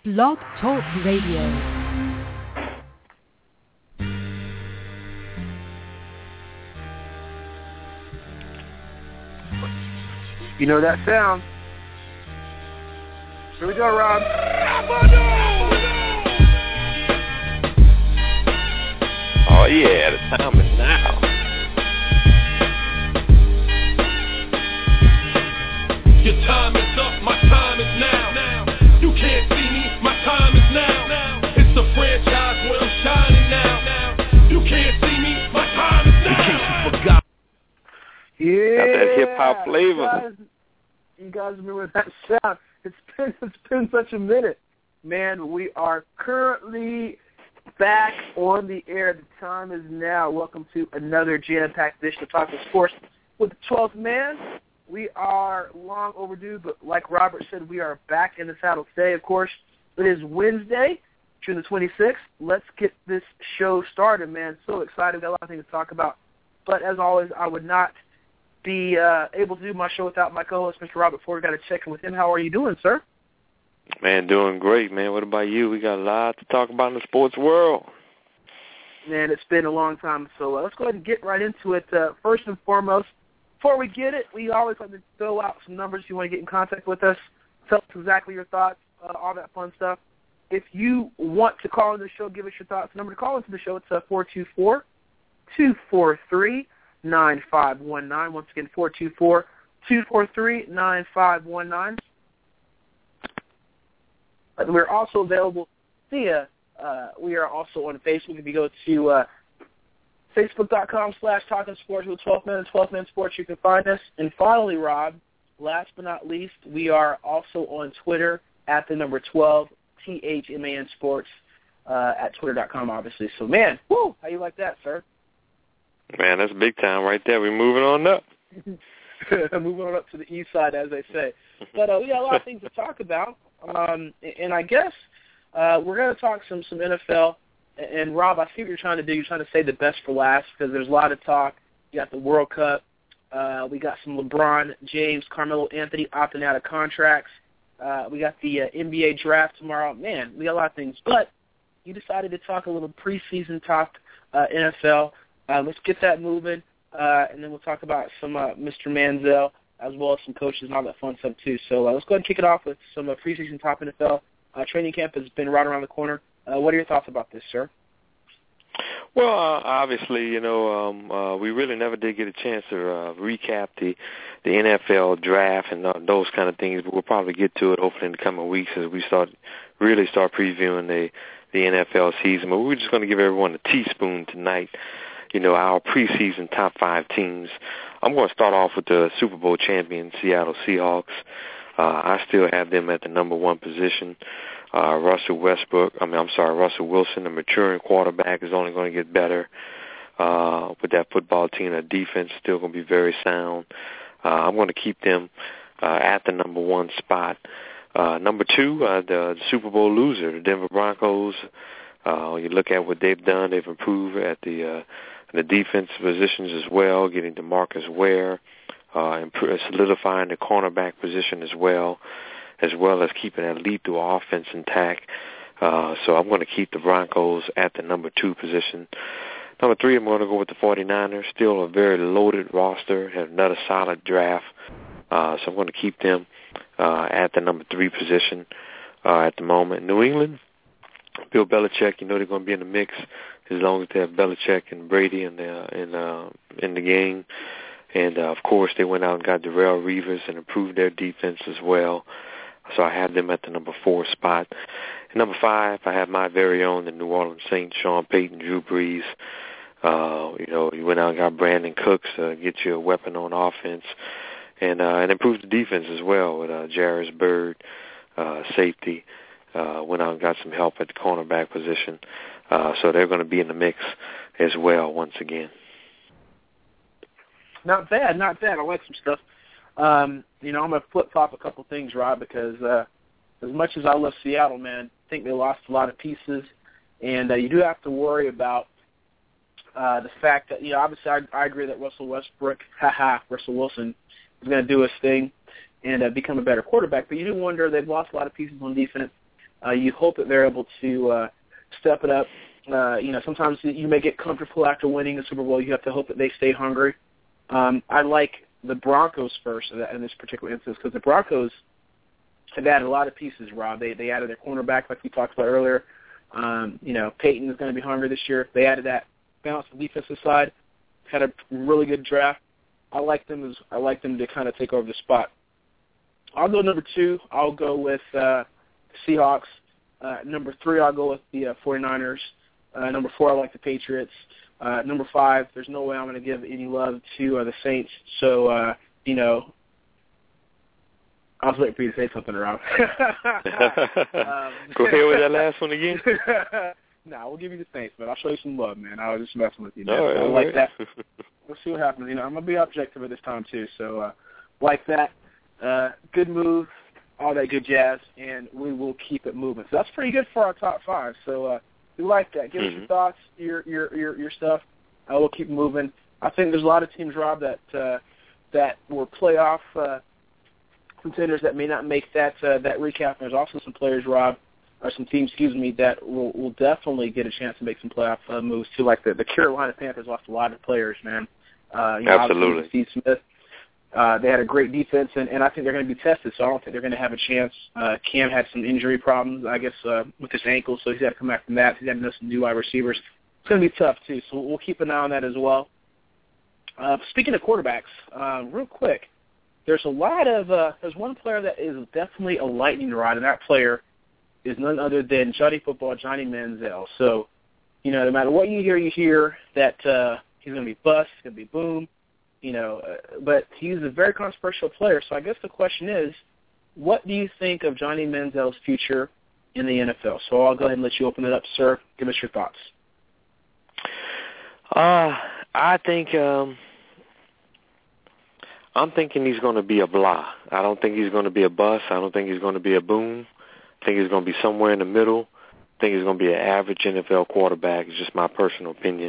Blog Talk Radio. You know that sound. Here we go, Rob. Oh, yeah, the time is now. Your time is up, my time is now. You can't see me, my time is now. It's the franchise where I'm shining now. You can't see me, my time is now. In case you forgot. Yeah. Got that hip-hop flavor. You guys remember that sound? It's been such a minute. Man, we are currently back on the air. The time is now. Welcome to another jam-packed edition of Talking Sports with the 12th man. We are long overdue, but like Robert said, we are back in the saddle today. Of course, it is Wednesday, June the 26th. Let's get this show started, man. So excited. We've got a lot of things to talk about. But as always, I would not be able to do my show without my co-host, Mr. Robert Ford. Got to check in with him. How are you doing, sir? Man, doing great, man. What about you? We got a lot to talk about in the sports world. Man, it's been a long time. So let's go ahead and get right into it. First and foremost, before we get it, we always like to throw out some numbers if you want to get in contact with us. Tell us exactly your thoughts, all that fun stuff. If you want to call into the show, give us your thoughts. The number to call into the show, it's 424-243-9519. Once again, 424-243-9519. We're also available via, we are also on Facebook. If you go to Facebook.com/Talking Sports with 12 Men and 12 Men Sports, you can find us. And finally, Rob, last but not least, we are also on Twitter at the number 12, THMAN Sports, at Twitter.com, obviously. So, man, woo, how you like that, sir? Man, that's big time right there. We're moving on up. Moving on up to the east side, as they say. But we got a lot of things to talk about. And I guess we're going to talk some NFL. And, Rob, I see what you're trying to do. You're trying to save the best for last because there's a lot of talk. You got the World Cup. We got some LeBron James, Carmelo Anthony opting out of contracts. We got the NBA draft tomorrow. Man, we got a lot of things. But you decided to talk a little preseason talk NFL. Let's get that moving, and then we'll talk about some Mr. Manziel as well as some coaches and all that fun stuff too. So let's go ahead and kick it off with some preseason top NFL. Training camp has been right around the corner. What are your thoughts about this, sir? Well, obviously, you know, we really never did get a chance to recap the NFL draft and those kind of things, but we'll probably get to it hopefully in the coming weeks as we start previewing the NFL season. But we're just going to give everyone a teaspoon tonight, you know, our preseason top 5 teams. I'm going to start off with the Super Bowl champion Seattle Seahawks. I still have them at the number 1 position. Russell Wilson, the maturing quarterback, is only going to get better with that football team. That defense is still going to be very sound. I'm going to keep them at the number 1 spot. Number 2, the Super Bowl loser, the Denver Broncos. You look at what they've done. They've improved at the defense positions as well, getting DeMarcus Ware, and solidifying the cornerback position as well as keeping that lethal offense intact. So I'm going to keep the Broncos at the number 2 position. Number 3, I'm going to go with the 49ers. Still a very loaded roster. Had another solid draft. So I'm going to keep them at the number 3 position at the moment. New England, Bill Belichick, you know they're going to be in the mix as long as they have Belichick and Brady in the game. And, of course, they went out and got Darrelle Revis and improved their defense as well. So I have them at the number 4 spot. And number 5, I have my very own, the New Orleans Saints, Sean Payton, Drew Brees. You know, you went out and got Brandon Cooks, get you a weapon on offense, and improved the defense as well with Jairus Byrd, safety. Went out and got some help at the cornerback position. So they're going to be in the mix as well once again. Not bad. I like some stuff. You know, I'm going to flip-flop a couple things, Rob, because as much as I love Seattle, man, I think they lost a lot of pieces. And you do have to worry about the fact that, you know, obviously I agree that Russell Wilson is going to do his thing and become a better quarterback. But you do wonder, they've lost a lot of pieces on defense. You hope that they're able to step it up. Sometimes you may get comfortable after winning a Super Bowl. You have to hope that they stay hungry. I like the Broncos first in this particular instance because the Broncos have added a lot of pieces, Rob. They added their cornerback like we talked about earlier. Peyton is going to be hungry this year. They added that balance on the defensive side. Had a really good draft. I like them to kind of take over the spot. I'll go number 2. I'll go with Seahawks. Number 3, I'll go with the 49ers. Number 4, I like the Patriots. Number 5, there's no way I'm going to give any love to the Saints. So, I was waiting for you to say something, Rob. Go ahead with that last one again. Nah, we'll give you the Saints, but I'll show you some love, man. I was just messing with you. Man. All right, I like that. We'll see what happens. I'm going to be objective at this time, too. So, like that. Good move, all that good jazz, and we will keep it moving. So that's pretty good for our top 5. So we like that. Give us your thoughts, your stuff. We'll keep moving. I think there's a lot of teams, Rob, that were playoff contenders that may not make that recap. And there's also some players, Rob, or some teams, that will definitely get a chance to make some playoff moves too. Like the Carolina Panthers lost a lot of players, man. Absolutely. Steve Smith. They had a great defense, and I think they're going to be tested, so I don't think they're going to have a chance. Cam had some injury problems, I guess, with his ankle, so he's got to come back from that. He's got to know some new wide receivers. It's going to be tough, too, so we'll keep an eye on that as well. Speaking of quarterbacks, real quick, there's one player that is definitely a lightning rod, and that player is none other than Johnny Football, Johnny Manziel. So, no matter what you hear that he's going to be bust, he's going to be boom. But he's a very controversial player. So I guess the question is, what do you think of Johnny Manziel's future in the NFL? So I'll go ahead and let you open it up, sir. Give us your thoughts. I think I'm thinking he's going to be a blah. I don't think he's going to be a bust. I don't think he's going to be a boom. I think he's going to be somewhere in the middle. I think he's going to be an average NFL quarterback. It's just my personal opinion.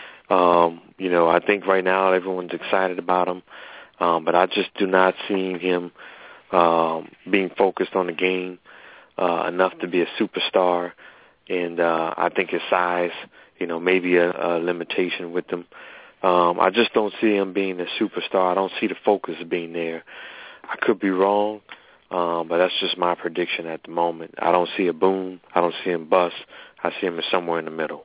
I think right now everyone's excited about him, but I just do not see him being focused on the game enough to be a superstar, and I think his size, maybe a limitation with him. I just don't see him being a superstar. I don't see the focus being there. I could be wrong, but that's just my prediction at the moment. I don't see a boom. I don't see him bust. I see him as somewhere in the middle.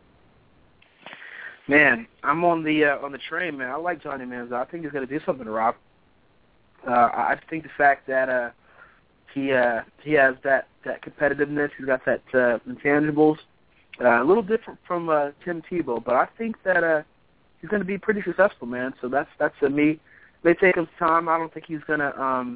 Man, I'm on the train, man. I like Johnny Manziel. I think he's going to do something, Rob. I think the fact that he has that competitiveness, he's got that intangibles, a little different from Tim Tebow, but I think that he's going to be pretty successful, man. So that's me. It may take him time. I don't think he's going to,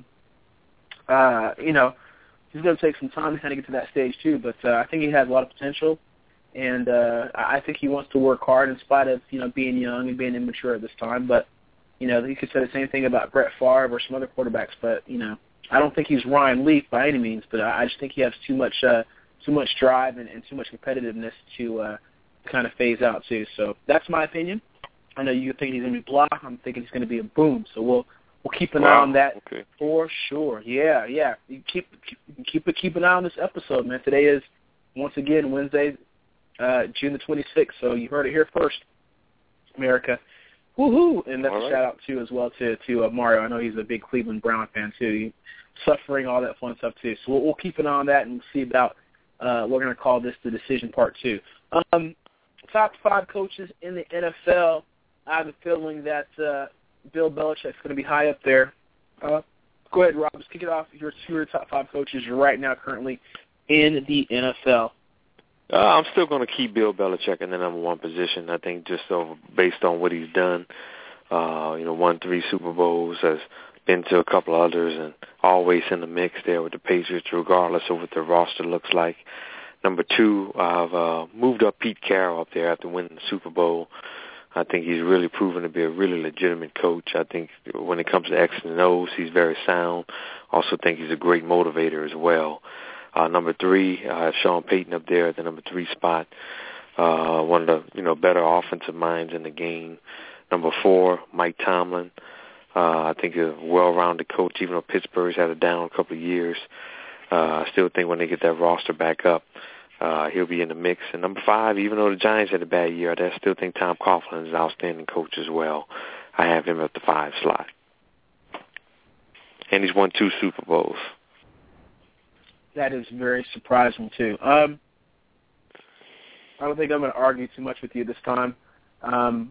he's going to take some time to kind of get to that stage too. But I think he has a lot of potential. And I think he wants to work hard in spite of, being young and being immature at this time. But, you could say the same thing about Brett Favre or some other quarterbacks. But, I don't think he's Ryan Leaf by any means. But I just think he has too much drive and too much competitiveness to kind of phase out too. So that's my opinion. I know you think he's going to be blah. I'm thinking he's going to be a boom. So we'll keep an eye on that for sure. Yeah. You keep an eye on this episode, man. Today is, once again, Wednesday, June the 26th, so you heard it here first, America. Woohoo! And that's a shout-out, too, as well to Mario. I know he's a big Cleveland Brown fan, too. Suffering, all that fun stuff, too. So we'll keep an eye on that and see about, we're going to call this the decision part 2. Top 5 coaches in the NFL. I have a feeling that Bill Belichick's going to be high up there. Go ahead, Rob. Let's kick it off. Your 2 top 5 coaches right now currently in the NFL. I'm still going to keep Bill Belichick in the number 1 position. I think just based on what he's done, won 3 Super Bowls, has been to a couple others, and always in the mix there with the Patriots, regardless of what their roster looks like. Number 2, I've moved up Pete Carroll up there after winning the Super Bowl. I think he's really proven to be a really legitimate coach. I think when it comes to X and O's, he's very sound. Also think he's a great motivator as well. Number 3, I have Sean Payton up there at the number 3 spot. One of the better offensive minds in the game. Number 4, Mike Tomlin. I think a well-rounded coach, even though Pittsburgh's had a down couple of years. I still think when they get that roster back up, he'll be in the mix. And number 5, even though the Giants had a bad year, I still think Tom Coughlin is an outstanding coach as well. I have him at the 5 slot. And he's won 2 Super Bowls. That is very surprising, too. I don't think I'm going to argue too much with you this time. And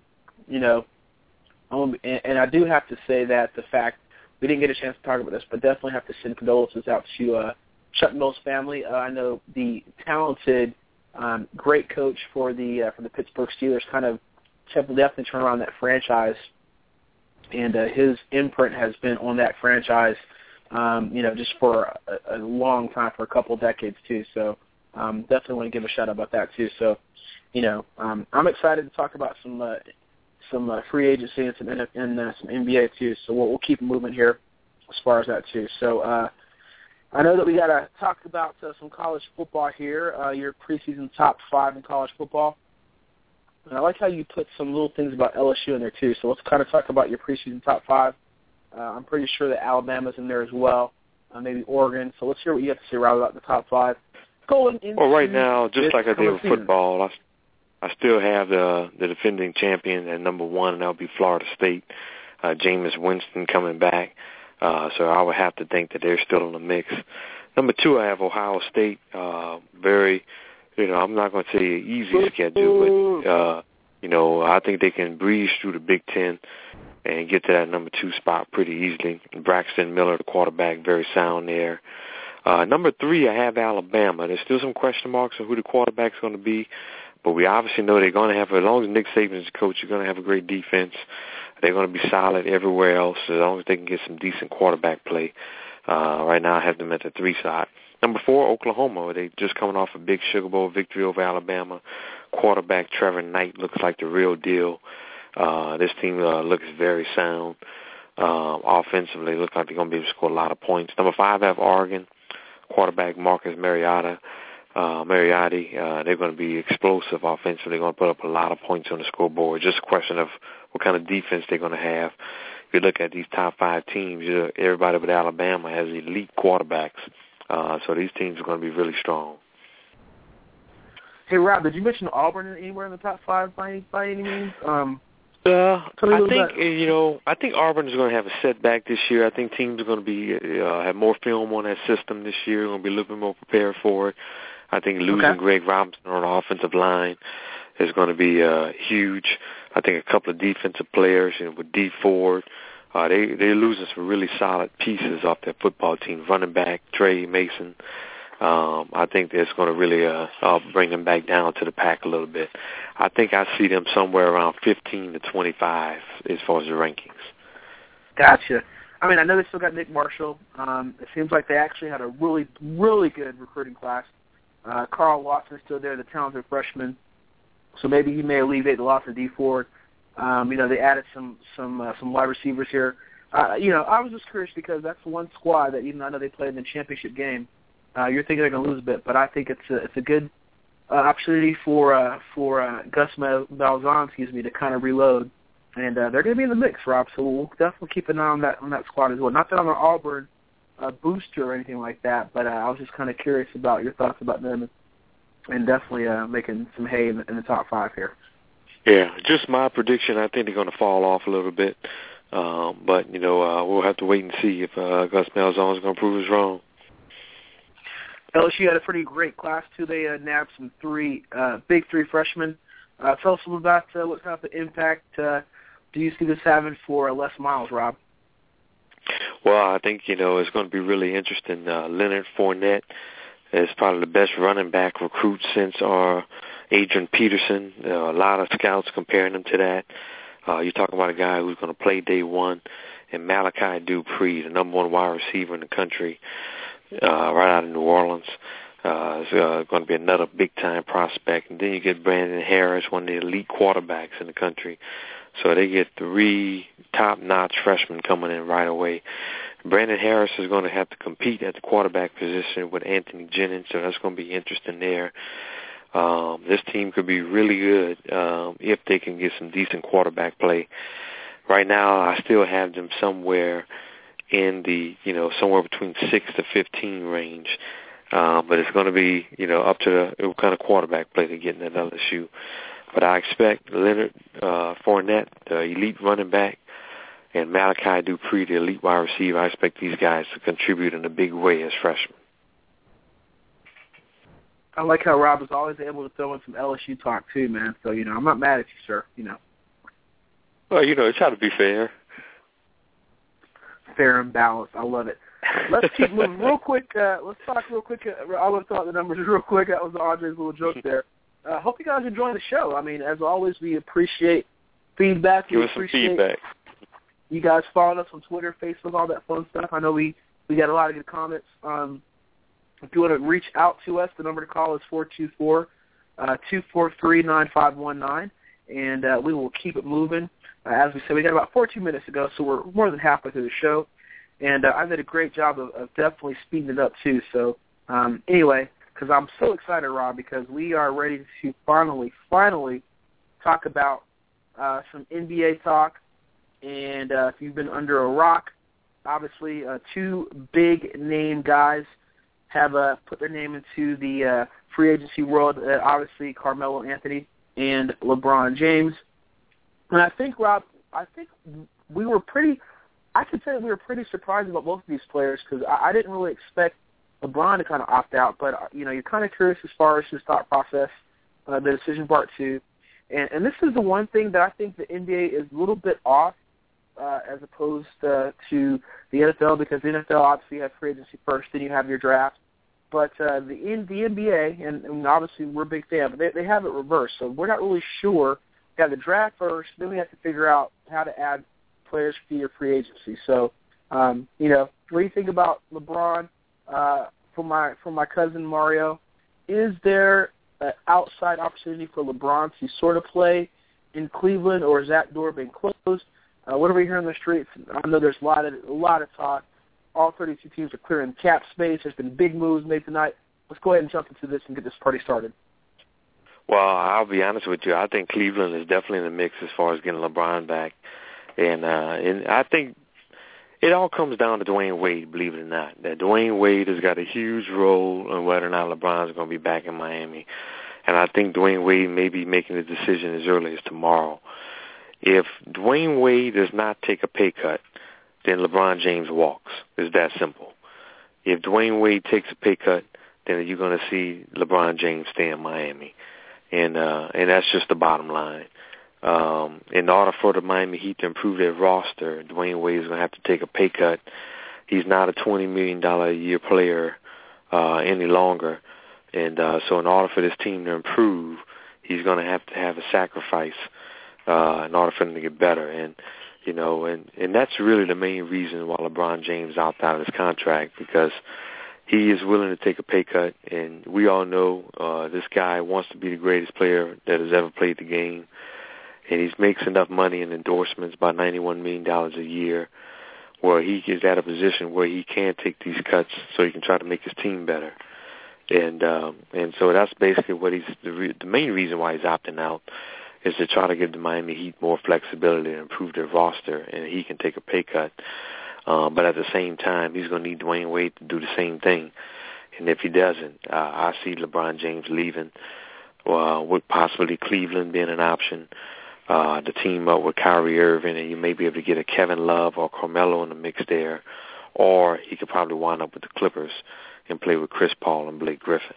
I do have to say that the fact we didn't get a chance to talk about this, but definitely have to send condolences out to Chuck Mill's family. I know the talented, great coach for the Pittsburgh Steelers kind of definitely turned around that franchise, and his imprint has been on that franchise, just for a long time, for a couple decades too. So definitely want to give a shout out about that too. So I'm excited to talk about some free agency and some NBA too. So we'll keep moving here as far as that too. So I know that we got to talk about some college football here. Your preseason top 5 in college football. And I like how you put some little things about LSU in there too. So let's kind of talk about your preseason top 5. I'm pretty sure that Alabama's in there as well. Maybe Oregon. So let's hear what you have to say, Rob, about the top 5. Well, right now, just like I did with football, I still have the defending champion at number 1, and that'll be Florida State. Jameis Winston coming back. So I would have to think that they're still in the mix. Number 2, I have Ohio State. I'm not going to say easy schedule, but, I think they can breeze through the Big Ten and get to that number 2 spot pretty easily. Braxton Miller, the quarterback, very sound there. Number 3, I have Alabama. There's still some question marks on who the quarterback's going to be, but we obviously know they're going to have, as long as Nick Saban is the coach, you're going to have a great defense. They're going to be solid everywhere else as long as they can get some decent quarterback play. Right now I have them at the 3 side. Number 4, Oklahoma. They just coming off a big Sugar Bowl victory over Alabama. Quarterback Trevor Knight looks like the real deal. This team looks very sound. Offensively, they look like they're going to be able to score a lot of points. Number 5, I have Oregon. Quarterback Marcus Mariota. They're going to be explosive offensively. They're going to put up a lot of points on the scoreboard. Just a question of what kind of defense they're going to have. If you look at these top 5 teams, everybody but Alabama has elite quarterbacks. So these teams are going to be really strong. Hey, Rob, did you mention Auburn anywhere in the top 5 by any means? I think Auburn is going to have a setback this year. I think teams are going to be have more film on that system this year. Going to be a little bit more prepared for it. I think losing Greg Robinson on the offensive line is going to be huge. I think a couple of defensive players, with D Ford, they're losing some really solid pieces off their football team. Running back Trey Mason. I think that's going to really bring them back down to the pack a little bit. I think I see them somewhere around 15 to 25 as far as the rankings. Gotcha. I mean, I know they still got Nick Marshall. It seems like they actually had a really, really good recruiting class. Carl Watson's still there, the talented freshman. So maybe he may alleviate the loss of D Ford. They added some wide receivers here. I was just curious because that's one squad that, even though I know they played in the championship game, you're thinking they're going to lose a bit, but I think it's a good opportunity for Gus Malzahn, to kind of reload, and they're going to be in the mix, Rob. So we'll definitely keep an eye on that squad as well. Not that I'm an Auburn booster or anything like that, but I was just kind of curious about your thoughts about them, and definitely making some hay in the top 5 here. Yeah, just my prediction. I think they're going to fall off a little bit, but we'll have to wait and see if Gus Malzahn is going to prove us wrong. LSU had a pretty great class, too. They nabbed some big 3 freshmen. Tell us a little about what kind of impact do you see this having for Les Miles, Rob? Well, I think, it's going to be really interesting. Leonard Fournette is probably the best running back recruit since Adrian Peterson. A lot of scouts comparing him to that. You're talking about a guy who's going to play day 1, and Malachi Dupree, the number 1 wide receiver in the country, right out of New Orleans. Is going to be another big-time prospect. And then you get Brandon Harris, one of the elite quarterbacks in the country. So they get 3 top-notch freshmen coming in right away. Brandon Harris is going to have to compete at the quarterback position with Anthony Jennings, so that's going to be interesting there. This team could be really good if they can get some decent quarterback play. Right now, I still have them somewhere in the, somewhere between 6 to 15 range. But it's going to be, up to what kind of quarterback play they're getting at LSU. But I expect Leonard Fournette, the elite running back, and Malachi Dupree, the elite wide receiver, I expect these guys to contribute in a big way as freshmen. I like how Rob is always able to throw in some LSU talk too, man. So, I'm not mad at you, sir, Well, try to be fair. Fair and balanced. I love it. Let's keep moving real quick. Let's talk real quick. I want to talk the numbers real quick. That was Andre's little joke there. Hope you guys enjoy the show. I mean, as always, we appreciate feedback. Give us some feedback. You guys following us on Twitter, Facebook, all that fun stuff. I know we got a lot of good comments. If you want to reach out to us, the number to call is 424-243-9519, and we will keep it moving. As we said, we got about 14 minutes to go, so we're more than halfway through the show. And I did a great job of definitely speeding it up, too. So, anyway, because I'm so excited, Rob, because we are ready to finally talk about some NBA talk. And if you've been under a rock, obviously two big-name guys have put their name into the free agency world, obviously Carmelo Anthony and LeBron James. And I think, Rob, we were pretty surprised about both of these players because I didn't really expect LeBron to kind of opt out. But, you're kind of curious as far as his thought process, the decision part two. And this is the one thing that I think the NBA is a little bit off as opposed to the NFL, because the NFL obviously has free agency first, then you have your draft. But the NBA, and obviously we're a big fan, but they have it reversed. So we're not really sure. We have the draft first, then we have to figure out how to add players for your free agency. So, what do you think about LeBron? From my cousin Mario, is there an outside opportunity for LeBron to sort of play in Cleveland, or is that door being closed? What are we hearing in the streets? I know there's a lot of talk. All 32 teams are clearing cap space. There's been big moves made tonight. Let's go ahead and jump into this and get this party started. Well, I'll be honest with you. I think Cleveland is definitely in the mix as far as getting LeBron back. And I think it all comes down to Dwayne Wade, believe it or not. That Dwayne Wade has got a huge role in whether or not LeBron is going to be back in Miami. And I think Dwayne Wade may be making a decision as early as tomorrow. If Dwayne Wade does not take a pay cut, then LeBron James walks. It's that simple. If Dwayne Wade takes a pay cut, then you're going to see LeBron James stay in Miami. And that's just the bottom line. In order for the Miami Heat to improve their roster, Dwayne Wade is going to have to take a pay cut. He's not a $20 million a year player any longer. And so in order for this team to improve, he's going to have a sacrifice in order for them to get better. And that's really the main reason why LeBron James opted out of his contract, because he is willing to take a pay cut. And we all know this guy wants to be the greatest player that has ever played the game. And he makes enough money in endorsements, about $91 million a year, where he is at a position where he can take these cuts so he can try to make his team better. And so that's basically what the main reason why he's opting out, is to try to give the Miami Heat more flexibility and improve their roster, and he can take a pay cut. But at the same time, he's going to need Dwayne Wade to do the same thing. And if he doesn't, I see LeBron James leaving, with possibly Cleveland being an option, to team up with Kyrie Irving, and you may be able to get a Kevin Love or Carmelo in the mix there, or he could probably wind up with the Clippers and play with Chris Paul and Blake Griffin.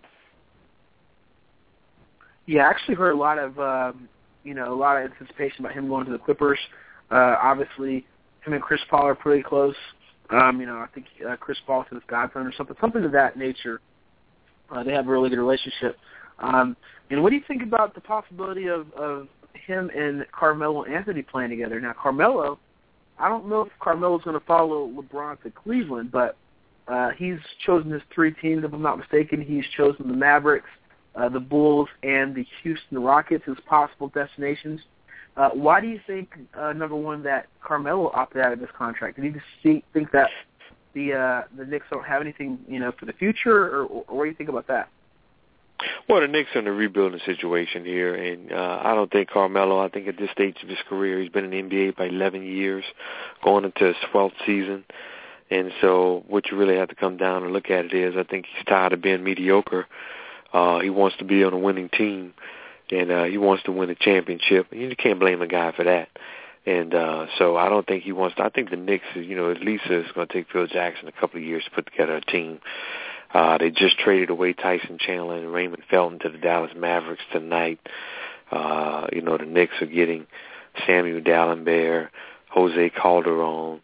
Yeah, I actually heard a lot of anticipation about him going to the Clippers. Obviously, him and Chris Paul are pretty close. I think Chris Paul to his godson or something of that nature. They have a really good relationship. And what do you think about the possibility of him and Carmelo Anthony playing together? Now, Carmelo, I don't know if Carmelo's going to follow LeBron to Cleveland, but he's chosen his three teams, if I'm not mistaken. He's chosen the Mavericks, the Bulls, and the Houston Rockets as possible destinations. Why do you think, number one, that Carmelo opted out of this contract? Did he just think that the Knicks don't have anything, for the future, or what do you think about that? Well, the Knicks are in a rebuilding situation here, and I don't think Carmelo, I think at this stage of his career, he's been in the NBA by 11 years, going into his 12th season. And so what you really have to come down and look at it is I think he's tired of being mediocre. He wants to be on a winning team, and he wants to win a championship. You can't blame a guy for that. And so I don't think he wants to. I think the Knicks, at least it's going to take Phil Jackson a couple of years to put together a team. They just traded away Tyson Chandler and Raymond Felton to the Dallas Mavericks tonight. The Knicks are getting Samuel Dalembert, Jose Calderon,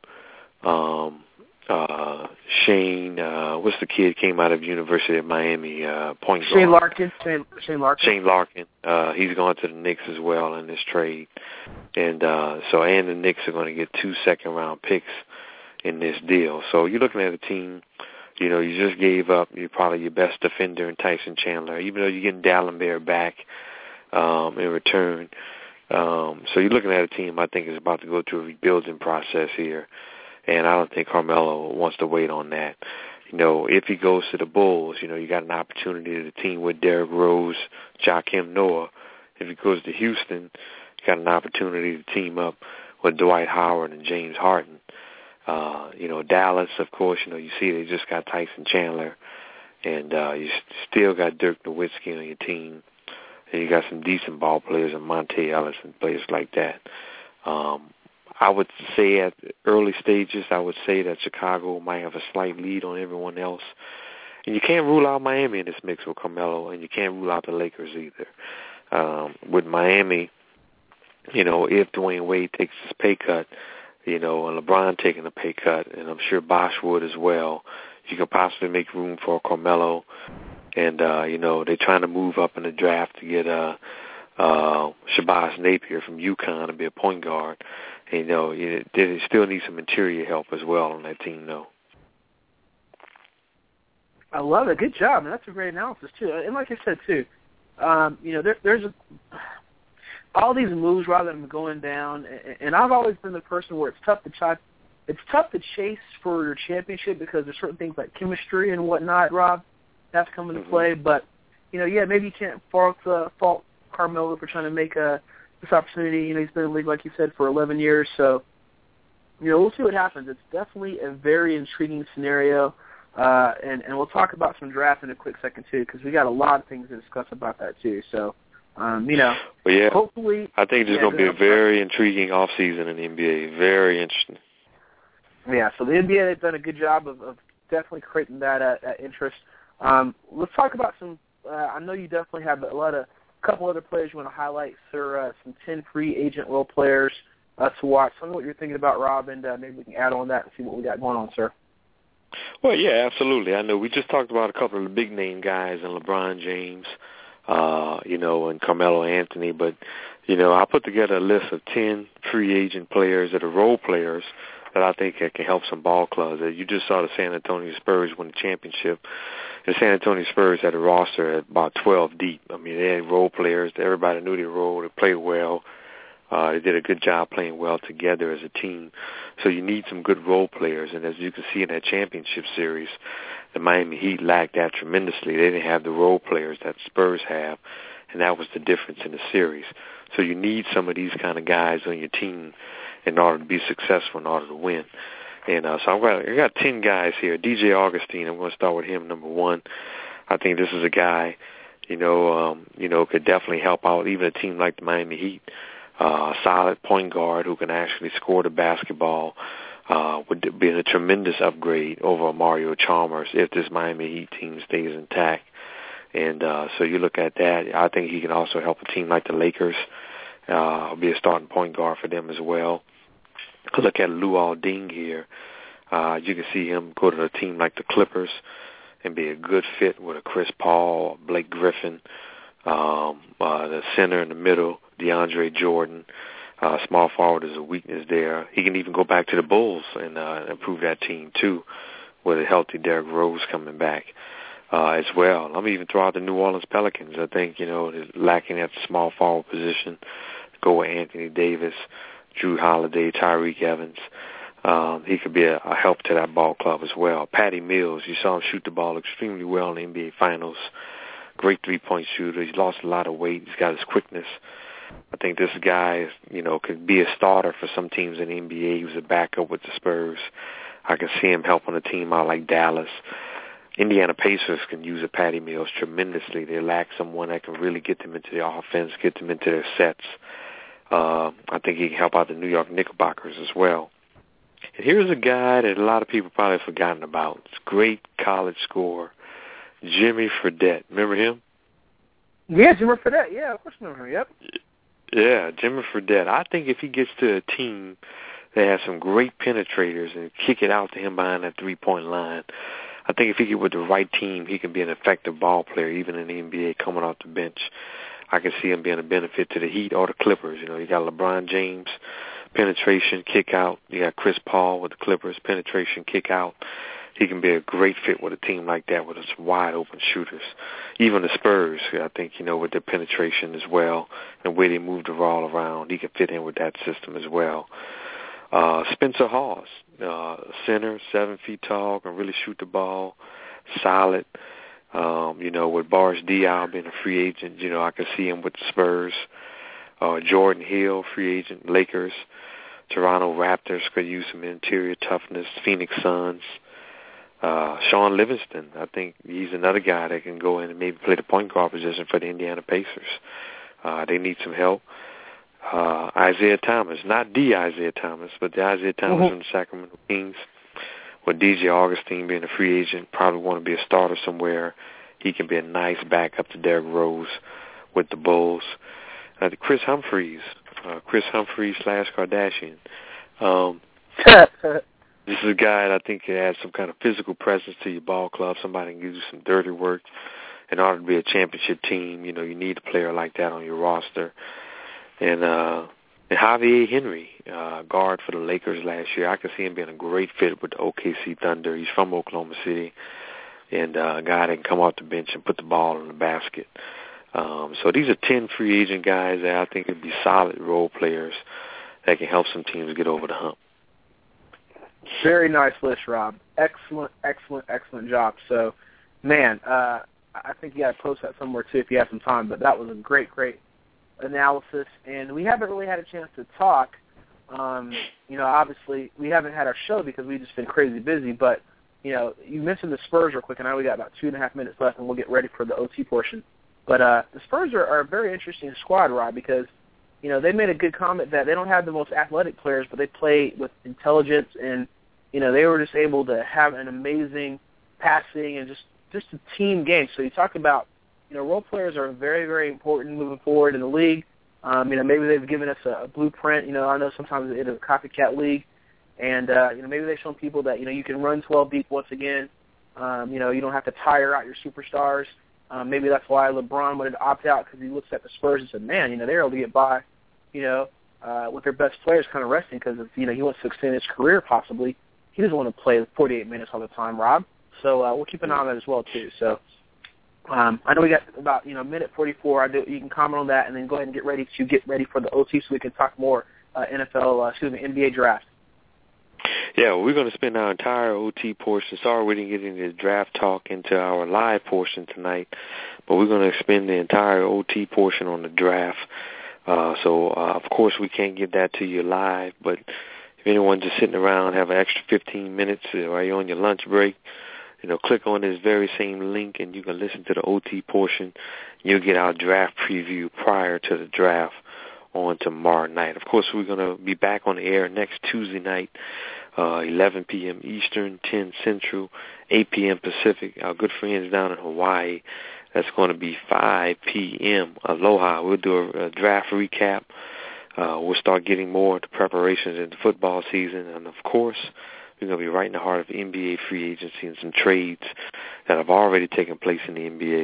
Shane, what's the kid came out of University of Miami, point guard? Shane Larkin. Shane Larkin. He's going to the Knicks as well in this trade. And the Knicks are going to get 2 second-round picks in this deal. So you're looking at a team, you just gave up probably your best defender in Tyson Chandler, even though you're getting Dalembert back in return. So you're looking at a team I think is about to go through a rebuilding process here. And I don't think Carmelo wants to wait on that. If he goes to the Bulls, you got an opportunity to team with Derrick Rose, Joakim Noah. If he goes to Houston, you got an opportunity to team up with Dwight Howard and James Harden. Dallas, of course, you see they just got Tyson Chandler, and you still got Dirk Nowitzki on your team, and you got some decent ball players and Monte Ellis and players like that. I would say at early stages, I would say that Chicago might have a slight lead on everyone else. And you can't rule out Miami in this mix with Carmelo, and you can't rule out the Lakers either. With Miami, if Dwayne Wade takes his pay cut, and LeBron taking a pay cut, and I'm sure Bosh would as well, you could possibly make room for Carmelo. And, they're trying to move up in the draft to get Shabazz Napier from UConn to be a point guard. And, they still need some interior help as well on that team, though. I love it. Good job, man. That's a great analysis, too. And like I said, too, there's all these moves rather than going down. And I've always been the person where it's tough to chase for your championship because there's certain things like chemistry and whatnot, Rob, that's come into play. But, maybe you can't fault Carmelo for trying to make this opportunity. He's been in the league, like you said, for 11 years. So, we'll see what happens. It's definitely a very intriguing scenario. And we'll talk about some draft in a quick second, too, because we got a lot of things to discuss about that, too. So, hopefully. I think it's going to be a very intriguing offseason in the NBA. Very interesting. Yeah, so the NBA has done a good job of definitely creating that interest. Let's talk about some I know you definitely have a couple other players you want to highlight, sir, some 10 free agent role players to watch. Tell me what you're thinking about, Rob, and maybe we can add on that and see what we got going on, sir. Well, yeah, absolutely. I know we just talked about a couple of the big-name guys and LeBron James, and Carmelo Anthony, but, I put together a list of 10 free agent players that are role players that I think can help some ball clubs. You just saw the San Antonio Spurs win the championship. The San Antonio Spurs had a roster at about 12 deep. I mean, they had role players. Everybody knew their role. They played well. They did a good job playing well together as a team. So you need some good role players. And as you can see in that championship series, the Miami Heat lacked that tremendously. They didn't have the role players that Spurs have, and that was the difference in the series. So you need some of these kind of guys on your team in order to be successful, in order to win. And so I got 10 guys here. DJ Augustine, I'm going to start with him, number one. I think this is a guy, could definitely help out even a team like the Miami Heat. Solid point guard who can actually score the basketball would be a tremendous upgrade over Mario Chalmers if this Miami Heat team stays intact. And so you look at that, I think he can also help a team like the Lakers, be a starting point guard for them as well. Look at Luol Deng here. You can see him go to a team like the Clippers and be a good fit with a Chris Paul, Blake Griffin, the center in the middle, DeAndre Jordan. Small forward is a weakness there. He can even go back to the Bulls and improve that team, too, with a healthy Derrick Rose coming back as well. I'm even throw out the New Orleans Pelicans. I think, they're lacking at the small forward position. Go with Anthony Davis, Drew Holiday, Tyreek Evans. He could be a help to that ball club as well. Patty Mills, you saw him shoot the ball extremely well in the NBA Finals. great three-point shooter. He's lost a lot of weight. He's got his quickness. I think this guy, could be a starter for some teams in the NBA. He was a backup with the Spurs. I can see him helping a team out like Dallas. Indiana Pacers can use a Patty Mills tremendously. They lack someone that can really get them into the offense, get them into their sets. I think he can help out the New York Knickerbockers as well. And here's a guy that a lot of people probably have forgotten about. It's a great college scorer, Jimmy Fredette. Remember him? Yeah, Jimmy Fredette. Yeah, of course I remember him. Yep. Yeah, Jimmy Fredette. I think if he gets to a team that has some great penetrators and kick it out to him behind that three-point line, I think if he get with the right team, he can be an effective ball player, even in the NBA, coming off the bench. I can see him being a benefit to the Heat or the Clippers. You got LeBron James, penetration, kick out. You got Chris Paul with the Clippers, penetration, kick out. He can be a great fit with a team like that with some wide-open shooters. Even the Spurs, I think, with their penetration as well and the way they move the ball around, he can fit in with that system as well. Spencer Hawes, center, 7 feet tall, can really shoot the ball, solid. With Boris Diaw being a free agent, I can see him with the Spurs. Jordan Hill, free agent, Lakers. Toronto Raptors could use some interior toughness. Phoenix Suns. Sean Livingston, I think he's another guy that can go in and maybe play the point guard position for the Indiana Pacers. They need some help. Isaiah Thomas, not the Isaiah Thomas, but the Isaiah Thomas from the Sacramento Kings. With DJ Augustine being a free agent, probably want to be a starter somewhere. He can be a nice backup to Derrick Rose with the Bulls. Chris Humphries / Kardashian. This is a guy that I think can add some kind of physical presence to your ball club. Somebody can give you some dirty work. In order to be a championship team, you need a player like that on your roster. And Javier Henry, guard for the Lakers last year, I can see him being a great fit with the OKC Thunder. He's from Oklahoma City, and a guy that can come off the bench and put the ball in the basket. So these are 10 free agent guys that I think would be solid role players that can help some teams get over the hump. Very nice list, Rob. Excellent job. So, man, I think you got to post that somewhere, too, if you have some time. But that was a great analysis. And we haven't really had a chance to talk. Obviously, we haven't had our show because we've just been crazy busy. But, you mentioned the Spurs real quick, and now we got about 2.5 minutes left, and we'll get ready for the OT portion. But the Spurs are a very interesting squad, Rob, because, they made a good comment that they don't have the most athletic players, but they play with intelligence and, they were just able to have an amazing passing and just a team game. So you talk about, role players are very, very important moving forward in the league. Maybe they've given us a blueprint. I know sometimes it's a copycat league. And, maybe they've shown people that, you can run 12 deep once again. You don't have to tire out your superstars. Maybe that's why LeBron wanted to opt out, because he looks at the Spurs and said, man, they're able to get by, with their best players kind of resting because, he wants to extend his career possibly. He doesn't want to play 48 minutes all the time, Rob. So we'll keep an eye on that as well, too. So I know we got about, minute 44. You can comment on that and then go ahead and get ready for the OT so we can talk more NBA draft. Yeah, we're going to spend our entire OT portion. Sorry we didn't get into the draft talk into our live portion tonight, but we're going to spend the entire OT portion on the draft. Of course, we can't get that to you live, but if anyone's just sitting around, have an extra 15 minutes while you're on your lunch break, click on this very same link and you can listen to the OT portion. You'll get our draft preview prior to the draft on tomorrow night. Of course, we're going to be back on the air next Tuesday night, 11 p.m. Eastern, 10 Central, 8 p.m. Pacific. Our good friends down in Hawaii, that's going to be 5 p.m. Aloha. We'll do a draft recap. We'll start getting more into preparations in the football season. And, of course, we're going to be right in the heart of NBA free agency and some trades that have already taken place in the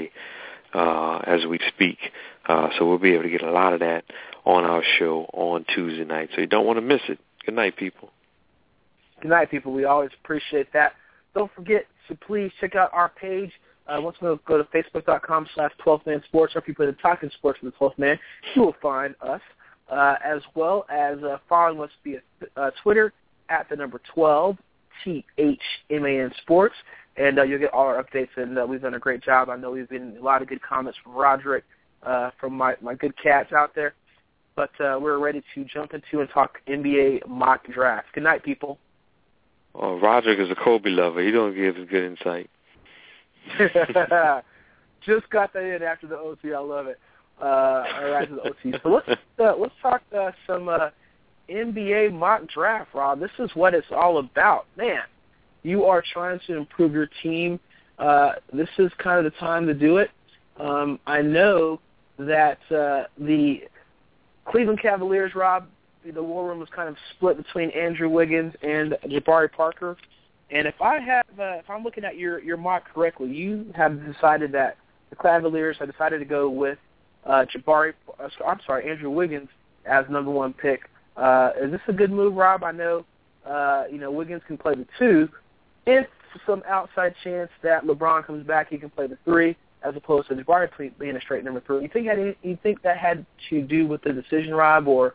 NBA as we speak. So we'll be able to get a lot of that on our show on Tuesday night. So you don't want to miss it. Good night, people. Good night, people. We always appreciate that. Don't forget to please check out our page. Once we go to facebook.com/12mansports, or if you put in Talking Sports for the 12th Man, you will find us, as well as following us via Twitter at the number 12 THMAN Sports, and you'll get all our updates, and we've done a great job. I know we've been a lot of good comments from Roderick, from my good cats out there, but we're ready to jump into and talk NBA mock draft. Good night, people. Oh, Roderick is a Kobe lover. He don't give us good insight. Just got that in after the OT. I love it. Or after the OT. So let's talk some NBA mock draft, Rob. This is what it's all about. Man, you are trying to improve your team. This is kind of the time to do it. I know that the Cleveland Cavaliers, Rob, the war room was kind of split between Andrew Wiggins and Jabari Parker. And if I'm looking at your mock correctly, you have decided that the Cavaliers have decided to go with Andrew Wiggins as number one pick. Is this a good move, Rob? I know, Wiggins can play the 2. If some outside chance that LeBron comes back, he can play the 3, as opposed to Jabari being a straight number 3. You think that had to do with the decision, Rob, or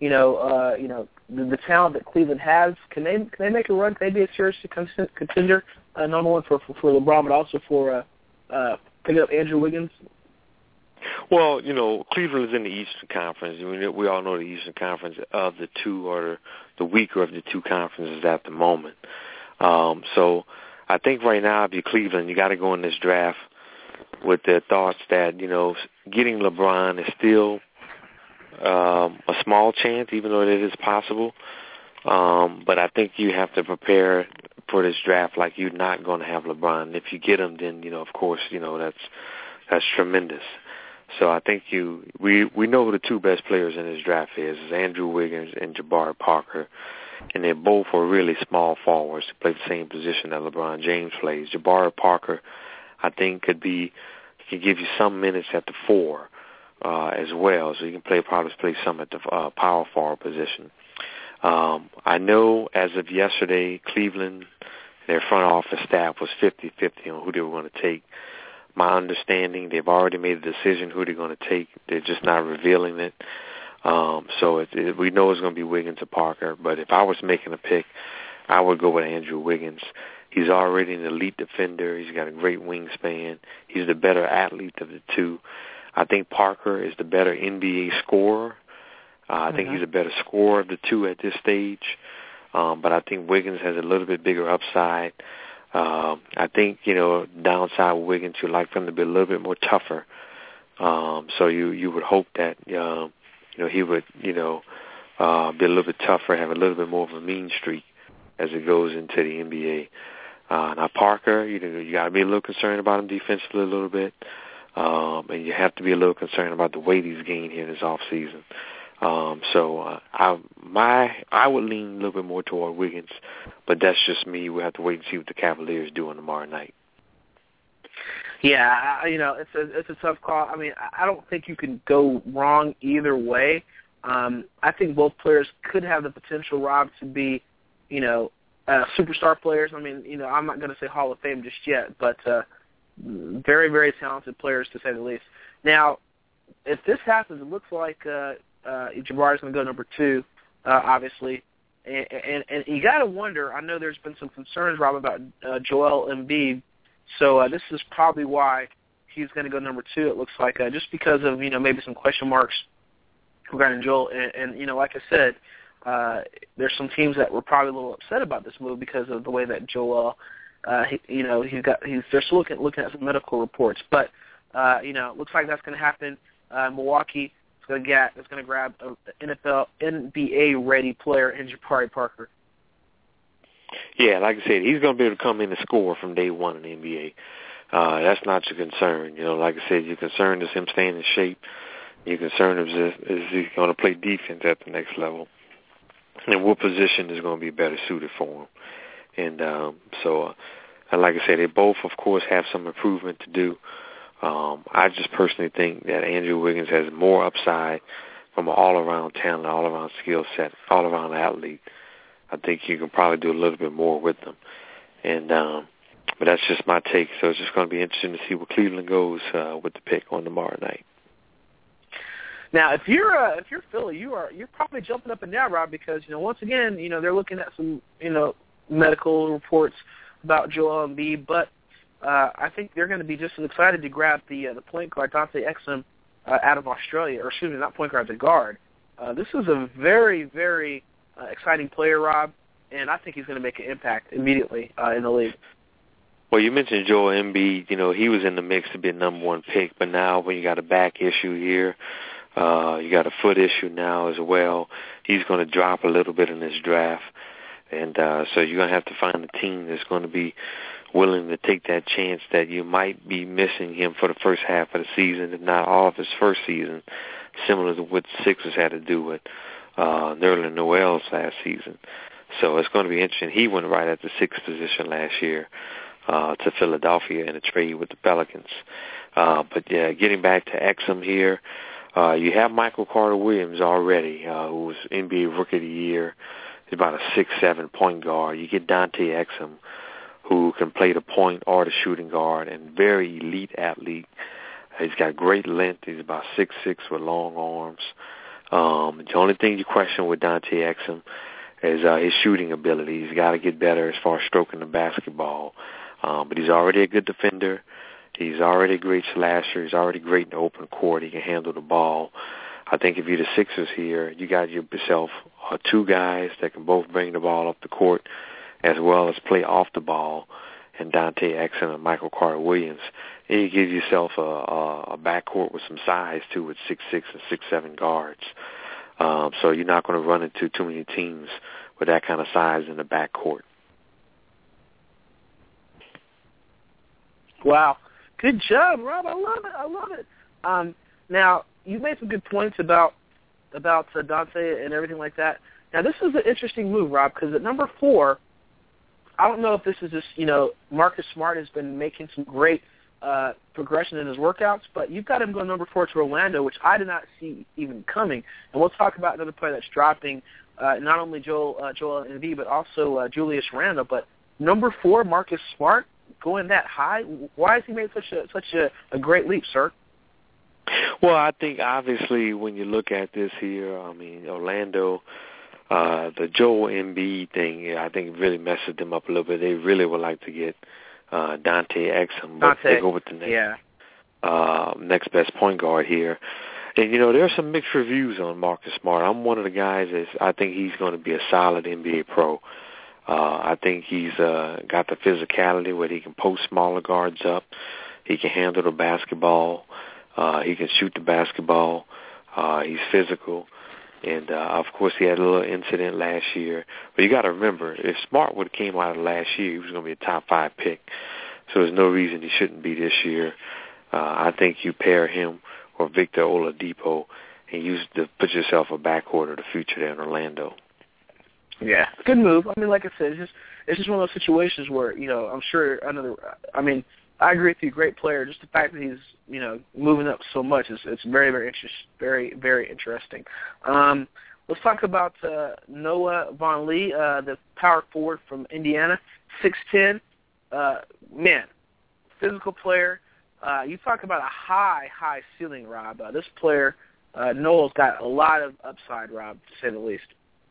the talent that Cleveland has? Can they make a run? Can they be a serious contender? Number one for LeBron, but also for picking up Andrew Wiggins. Well, Cleveland is in the Eastern Conference. We all know the Eastern Conference of the two, or the weaker of the two conferences at the moment. So I think right now, if you're Cleveland, you got to go in this draft with the thoughts that, getting LeBron is still a small chance, even though it is possible. But I think you have to prepare for this draft like you're not going to have LeBron. If you get him, then, of course, that's tremendous. So I think we know who the two best players in this draft is Andrew Wiggins and Jabari Parker. And they both are really small forwards to play the same position that LeBron James plays. Jabari Parker, I think, could give you some minutes at the 4 as well, so you can probably play some at the power forward position. I know as of yesterday, Cleveland, their front office staff was 50-50 on who they were going to take. My understanding, they've already made a decision who they're going to take. They're just not revealing it. So we know it's going to be Wiggins or Parker, but if I was making a pick, I would go with Andrew Wiggins. He's already an elite defender. He's got a great wingspan. He's the better athlete of the two. I think Parker is the better NBA scorer. I think he's a better scorer of the two at this stage. But I think Wiggins has a little bit bigger upside. I think, downside with Wiggins, you'd like for him to be a little bit more tougher. So you would hope that, he would, be a little bit tougher, have a little bit more of a mean streak as it goes into the NBA. Now Parker, you got to be a little concerned about him defensively a little bit. And you have to be a little concerned about the weight he's gained here in this off season. So I would lean a little bit more toward Wiggins, but that's just me. We'll have to wait and see what the Cavaliers do on tomorrow night. Yeah, it's a tough call. I mean, I don't think you can go wrong either way. I think both players could have the potential, Rob, to be, superstar players. I mean, I'm not going to say Hall of Fame just yet, but very, very talented players to say the least. Now, if this happens, it looks like Jabari's going to go number 2, obviously. And you got to wonder, I know there's been some concerns, Rob, about Joel Embiid. So this is probably why he's going to go number 2, it looks like, just because of, maybe some question marks regarding Joel. And like I said, there's some teams that were probably a little upset about this move because of the way that Joel, they're still looking at some medical reports. But, it looks like that's going to happen. Milwaukee is going to grab an NBA-ready player in Jabari Parker. Yeah, like I said, he's going to be able to come in and score from day one in the NBA. That's not your concern. Like I said, your concern is him staying in shape. Your concern is he's going to play defense at the next level. And what position is going to be better suited for him. And and like I said, they both, of course, have some improvement to do. I just personally think that Andrew Wiggins has more upside from an all-around talent, all-around skill set, all-around athlete. I think you can probably do a little bit more with them. And but that's just my take. So it's just going to be interesting to see where Cleveland goes with the pick on tomorrow night. Now, if you're Philly, you're probably jumping up and down, Rob, because once again, they're looking at some medical reports about Joel Embiid, but I think they're going to be just as excited to grab the point guard, Dante Exum, out of Australia, or excuse me, not point guard, the guard. This is a very, very exciting player, Rob, and I think he's going to make an impact immediately in the league. Well, you mentioned Joel Embiid. You know, he was in the mix to be a number one pick, but now when you got a back issue here, you got a foot issue now as well, he's going to drop a little bit in this draft. And so you're going to have to find a team that's going to be willing to take that chance that you might be missing him for the first half of the season, if not all of his first season, similar to what the Sixers had to do with Nerlens Noel's last season. So it's going to be interesting. He went right at the sixth position last year to Philadelphia in a trade with the Pelicans. But, yeah, getting back to Exum here, you have Michael Carter-Williams already, who was NBA Rookie of the Year. He's about a 6'7" point guard. You get Dante Exum, who can play the point or the shooting guard, and very elite athlete. He's got great length. He's about 6'6" with long arms. The only thing you question with Dante Exum is his shooting ability. He's got to get better as far as stroking the basketball. But he's already a good defender. He's already a great slasher. He's already great in the open court. He can handle the ball. I think if you're the Sixers here, you got yourself two guys that can both bring the ball up the court as well as play off the ball, and Dante Exum and Michael Carter-Williams. And you give yourself a backcourt with some size, too, with 6'6" and 6'7" guards. So you're not going to run into too many teams with that kind of size in the backcourt. Wow. Good job, Rob. I love it. Now, you made some good points about Dante and everything like that. Now, this is an interesting move, Rob, because at number 4, I don't know if this is just, Marcus Smart has been making some great progression in his workouts, but you've got him going number 4 to Orlando, which I did not see even coming. And we'll talk about another player that's dropping, not only Joel Embiid, but also Julius Randle. But number 4, Marcus Smart, going that high, why has he made such a great leap, sir? Well, I think obviously when you look at this here, I mean, Orlando, the Joel Embiid thing, I think really messes them up a little bit. They really would like to get Dante Exum, but they go with the next best point guard here. And, there's some mixed reviews on Marcus Smart. I'm one of the guys I think he's going to be a solid NBA pro. I think he's got the physicality where he can post smaller guards up. He can handle the basketball. He can shoot the basketball. He's physical. And, of course, he had a little incident last year. But you got to remember, if Smart would have came out of last year, he was going to be a top 5 pick. So there's no reason he shouldn't be this year. I think you pair him or Victor Oladipo and use to put yourself a backcourt of the future there in Orlando. Yeah, good move. I mean, like I said, it's just one of those situations where, I'm sure I agree with you, great player. Just the fact that he's, moving up so much, it's very, very interesting. Very, very interesting. Let's talk about Noah Vonleh, the power forward from Indiana, 6'10". Man, physical player. You talk about a high ceiling, Rob. This player, Noah's got a lot of upside, Rob, to say the least.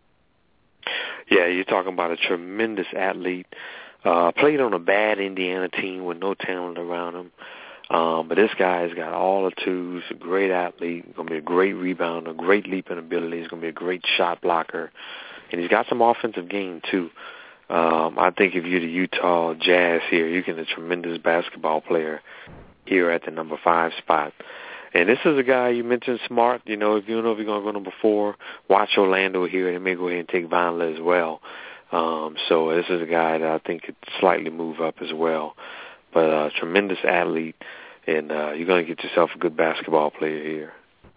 Yeah, you're talking about a tremendous athlete. Played on a bad Indiana team with no talent around him. But this guy's got all the tools, a great athlete, going to be a great rebounder, great leaping ability. He's going to be a great shot blocker. And he's got some offensive game, too. I think if you're the Utah Jazz here, you get a tremendous basketball player here at the number 5 spot. And this is a guy, you mentioned Smart. If you don't know if you're going to go number 4, watch Orlando here. They may go ahead and take Vonleh as well. So this is a guy that I think could slightly move up as well. But a tremendous athlete, and you're going to get yourself a good basketball player here.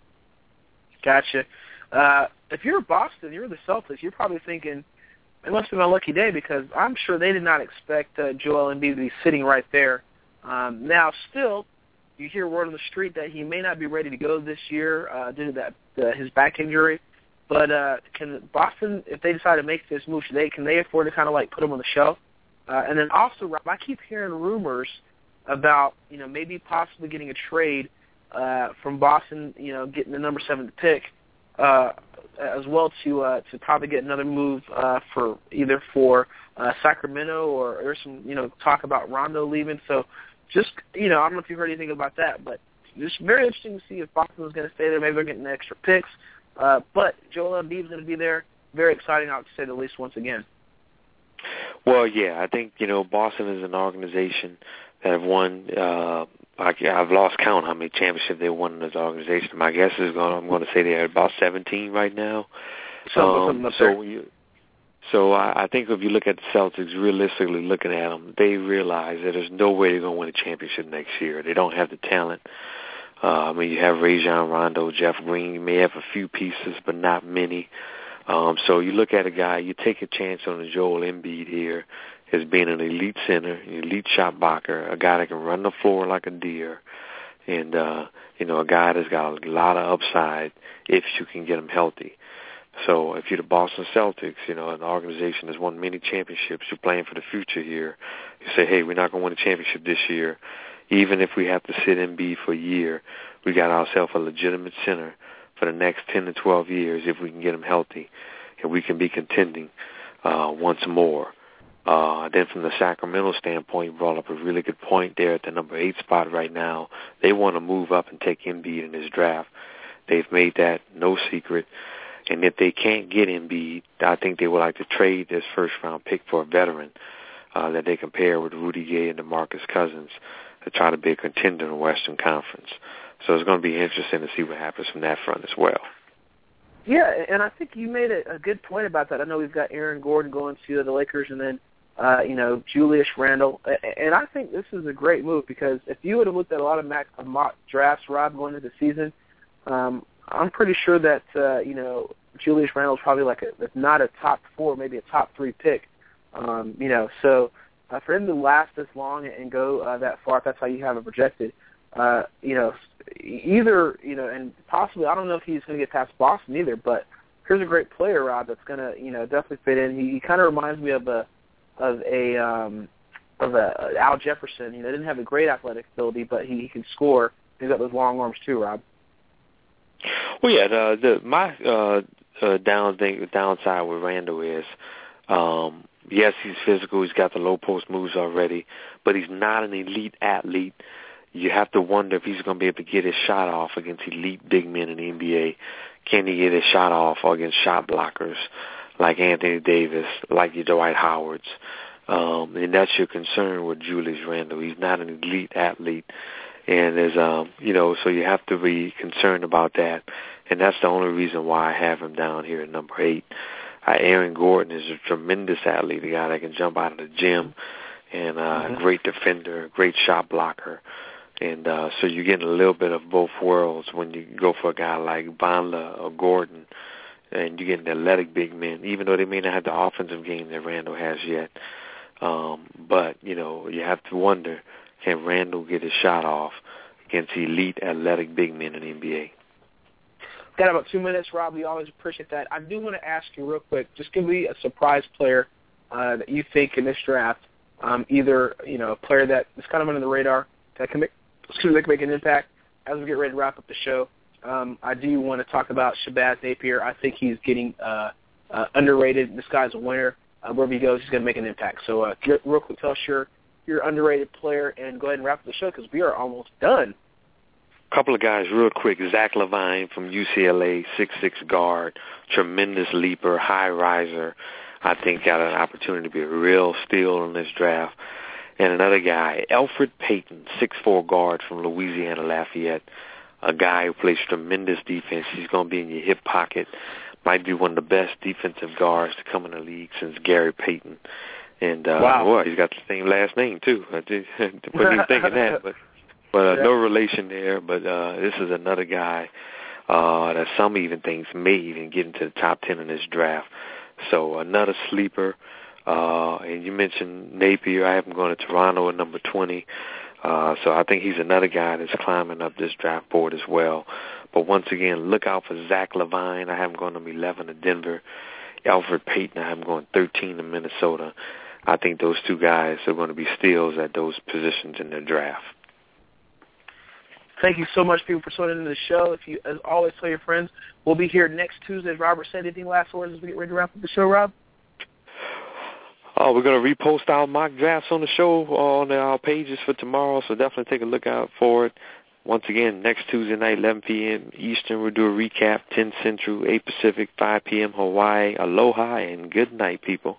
Gotcha. If you're Boston, you're the Celtics, you're probably thinking, it must be my lucky day, because I'm sure they did not expect Joel Embiid to be sitting right there. Now, still, you hear word on the street that he may not be ready to go this year due to his back injury. But can Boston, if they decide to make this move, can they afford to kind of like put him on the shelf? And then also, Rob, I keep hearing rumors about maybe possibly getting a trade from Boston, getting the number 7 pick as well to probably get another move for Sacramento, or there's some, talk about Rondo leaving. So just, I don't know if you heard anything about that, but just very interesting to see if Boston was going to stay there. Maybe they're getting extra picks. But Joel Embiid's going to be there. Very exciting, I would say, the least, once again. Well, yeah, I think, Boston is an organization that have won, I've lost count how many championships they won in this organization. My guess is I'm going to say they're about 17 right now. So I think if you look at the Celtics, realistically looking at them, they realize that there's no way they're going to win a championship next year. They don't have the talent. You have Rajon Rondo, Jeff Green. You may have a few pieces, but not many. So you look at a guy, you take a chance on a Joel Embiid here as being an elite center, an elite shot blocker, a guy that can run the floor like a deer, and, a guy that's got a lot of upside if you can get him healthy. So if you're the Boston Celtics, an organization that's won many championships, you're playing for the future here. You say, hey, we're not going to win a championship this year. Even if we have to sit Embiid for a year, we got ourselves a legitimate center for the next 10 to 12 years if we can get him healthy, and we can be contending once more. Then from the Sacramento standpoint, you brought up a really good point there at the number 8 spot right now. They want to move up and take Embiid in this draft. They've made that no secret. And if they can't get Embiid, I think they would like to trade this first-round pick for a veteran that they can pair with Rudy Gay and DeMarcus Cousins to try to be a contender in the Western Conference. So it's going to be interesting to see what happens from that front as well. Yeah, and I think you made a good point about that. I know we've got Aaron Gordon going to the Lakers and then, Julius Randle. And I think this is a great move because if you would have looked at a lot of mock drafts, Rob, going into the season, I'm pretty sure that, Julius Randle is probably if not a top 4, maybe a top 3 pick. So for him to last this long and go that far, if that's how you have it projected, either, and possibly, I don't know if he's going to get past Boston either, but here's a great player, Rob, that's going to, definitely fit in. He kind of reminds me of Al Jefferson. Didn't have a great athletic ability, but he can score. He's got those long arms too, Rob. Well, yeah, my downside with Randle is, yes, he's physical. He's got the low post moves already, but he's not an elite athlete. You have to wonder if he's going to be able to get his shot off against elite big men in the NBA. Can he get his shot off against shot blockers like Anthony Davis, like your Dwight Howards? And that's your concern with Julius Randle. He's not an elite athlete. And there's, so you have to be concerned about that. And that's the only reason why I have him down here at number 8. Aaron Gordon is a tremendous athlete, a guy that can jump out of the gym, and a great defender, great shot blocker. And so you're getting a little bit of both worlds when you go for a guy like Bonla or Gordon, and you're getting athletic big men, even though they may not have the offensive game that Randle has yet. But, you have to wonder, can Randle get his shot off against elite athletic big men in the NBA? Got about 2 minutes, Rob. We always appreciate that. I do want to ask you real quick, just give me a surprise player that you think in this draft, either, a player that is kind of under the radar that can make an impact. As we get ready to wrap up the show, I do want to talk about Shabazz Napier. I think he's getting underrated. This guy's a winner. Wherever he goes, he's going to make an impact. So real quick, tell us your underrated player and go ahead and wrap up the show because we are almost done. Couple of guys real quick. Zach LaVine from UCLA, 6'6" guard, tremendous leaper, high riser. I think got an opportunity to be a real steal in this draft. And another guy, Elfrid Payton, 6'4" guard from Louisiana Lafayette, a guy who plays tremendous defense. He's going to be in your hip pocket. Might be one of the best defensive guards to come in the league since Gary Payton. And wow, he's got the same last name too. I wasn't even thinking that, but no relation there. But this is another guy that some even thinks may even get into the top 10 in this draft. So another sleeper. And you mentioned Napier. I have him going to Toronto at number 20. So I think he's another guy that's climbing up this draft board as well. But once again, look out for Zach LaVine. I have him going number 11 to Denver. Elfrid Payton, I have him going 13 to Minnesota. I think those two guys are going to be steals at those positions in their draft. Thank you so much, people, for tuning into the show. If you, as always, tell your friends, we'll be here next Tuesday. As Robert said, anything last words as we get ready to wrap up the show, Rob? We're going to repost our mock drafts on the show on our pages for tomorrow, so definitely take a look out for it. Once again, next Tuesday night, 11 p.m. Eastern, we'll do a recap, 10 Central, 8 Pacific, 5 p.m. Hawaii. Aloha and good night, people.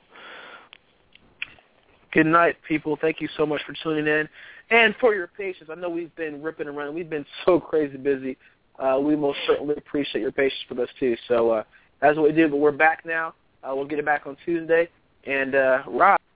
Good night, people. Thank you so much for tuning in and for your patience. I know we've been ripping and running. We've been so crazy busy. We most certainly appreciate your patience with us, too. So that's what we do, but we're back now. We'll get it back on Tuesday. And, Rob,